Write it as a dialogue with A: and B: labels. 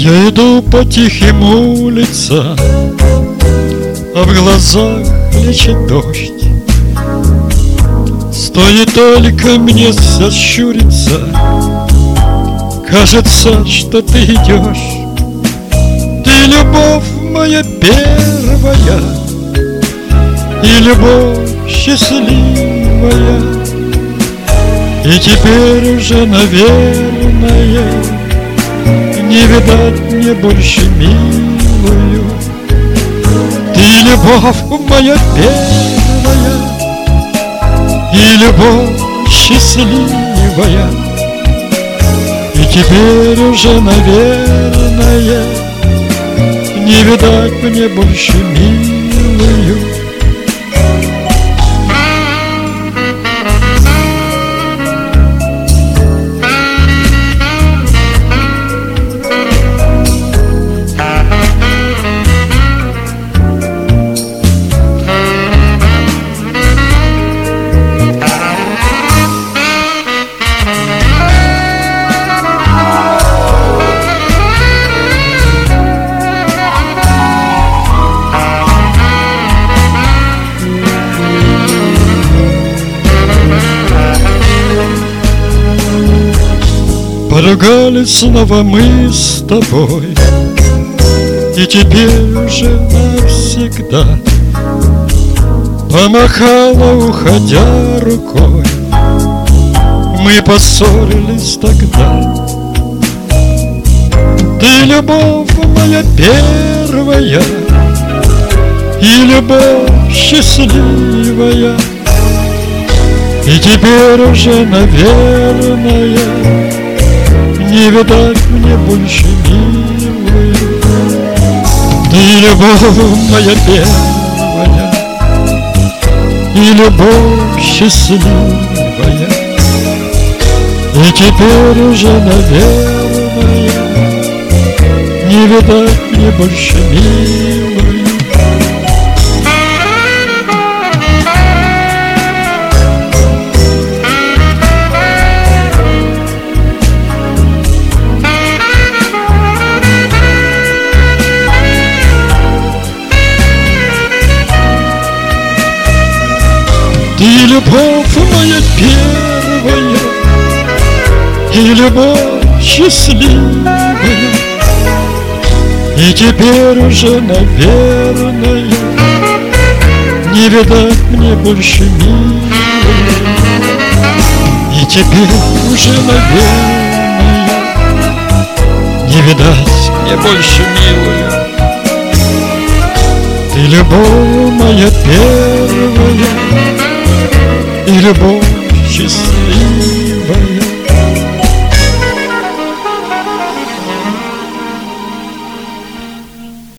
A: Я иду по тихим улицам, а в глазах лечит дождь. Стоит только мне сощуриться, кажется, что ты идешь. Ты любовь моя первая и любовь счастливая. И теперь уже, наверное, не видать мне больше милую. Ты любовь моя первая и любовь счастливая. И теперь уже, наверное, не видать мне больше милую. Поругались снова мы с тобой, и теперь уже навсегда. Помахала, уходя, рукой. Мы поссорились тогда. Ты любовь моя первая и любовь счастливая. И теперь уже, наверное, не видать мне больше милую. Ты любовь моя первая и любовь счастливая. И теперь уже, наверное, не видать мне больше милую. Ты любовь моя первая и любовь счастливая. И теперь уже, наверное, не видать мне больше милую. И теперь уже, наверное, не видать мне больше милую. Ты любовь моя первая и любовь счастливая.